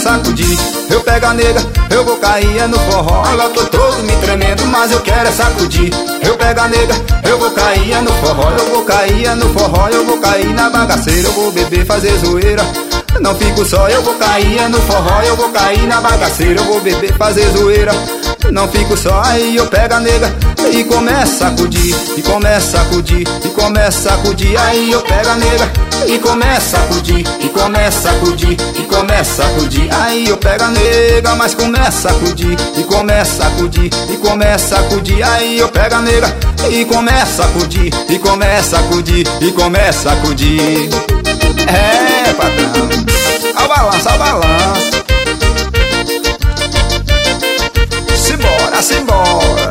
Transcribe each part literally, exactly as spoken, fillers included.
sacudir. Eu pego a nega, eu vou cair é no forró. Ela tô todo me tremendo, mas eu quero é sacudir. Eu pego a nega, eu vou cair é no forró. Eu vou cair é no forró, eu vou cair na bagaceira. Eu vou beber, fazer zoeira, não fico só. Eu vou cair é no forró, eu vou cair na bagaceira. Eu vou beber, fazer zoeira, não fico só. Aí eu pego a nega e começo a sacudir, e começo a sacudir, e começo a sacudir. Aí eu pego a nega e começo a sacudir, e começo a sacudir, e começo a sacudir. Aí eu pego a nega, mas começo a sacudir, e começo a sacudir, e começo a sacudir. Aí eu pego a nega e começo a sacudir, e começo a sacudir, e começo a sacudir. É, patrão, ao balanço, ao balanço. Simbora, simbora.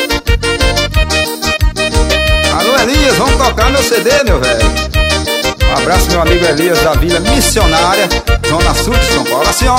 Alô, Elias, vamos tocar meu C D, meu velho. Um abraço, meu amigo Elias da Vila Missionária, Zona Sul de São Paulo. Assim, ó.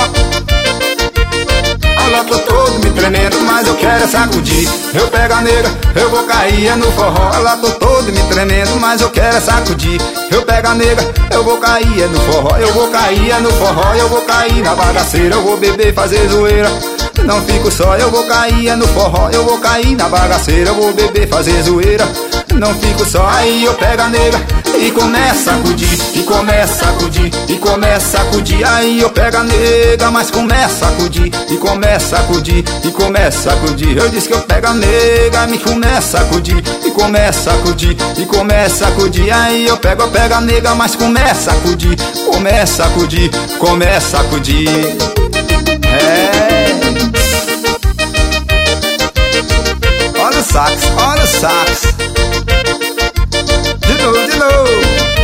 Olha, tô todo me tremendo, mas eu quero é sacudir. Eu pego a nega, eu vou cair é no forró. Ela tô todo me tremendo, mas eu quero é sacudir. Eu pego a nega, eu vou cair é no forró. Eu vou cair é no forró, eu vou cair na bagaceira. Eu vou beber, fazer zoeira, não fico só. Eu vou cair é no forró, eu vou cair na bagaceira. Eu vou beber, fazer zoeira, não fico só. Aí eu pego a nega e começo a sacudir, e começo a sacudir, e começo a sacudir. Aí eu pego a nega, mas começo a sacudir, e começo a sacudir, e começo a sacudir. Eu disse que eu pego a nega, me começo a sacudir, e começo a sacudir, e começo a sacudir. Aí eu pego, eu pego a nega, mas começo a sacudir, começo a sacudir, começo a sacudir. É. Olha o sax, olha o sax. De novo, de novo.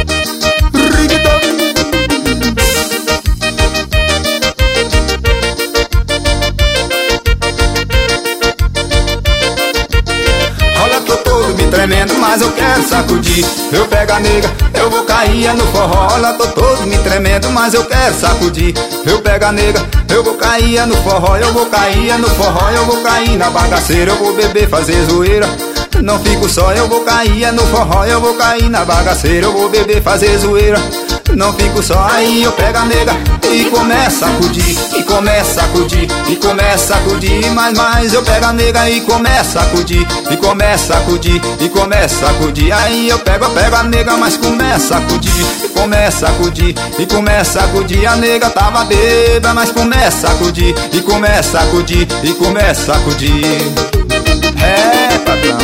Olha, tô todo me tremendo, mas eu quero sacudir. Eu pego a nega, eu vou cair é no forró. Olha, tô todo me tremendo, mas eu quero sacudir. Eu pego a nega, eu vou cair é no forró. Eu vou cair é no forró, eu vou cair na bagaceira. Eu vou beber, fazer zoeira, não fico só. Eu vou cair é no forró, eu vou cair na bagaceira. Eu vou beber, fazer zoeira, não fico só. Aí eu pego a nega e começo a sacudir, e começo a sacudir, e começo a sacudir. Mais, mais eu pego a nega e começo a sacudir, e começo a sacudir, e começo a sacudir. Aí eu pego, eu pego a nega, mas começo a sacudir, e começo a sacudir, e começo a sacudir. A nega tava bêbada, mas começa a sacudir, e começa a sacudir, e começa a sacudir. É, patrão,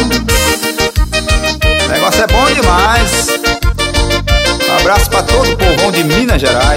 o negócio é bom demais. Um abraço pra todo o povão de Minas Gerais.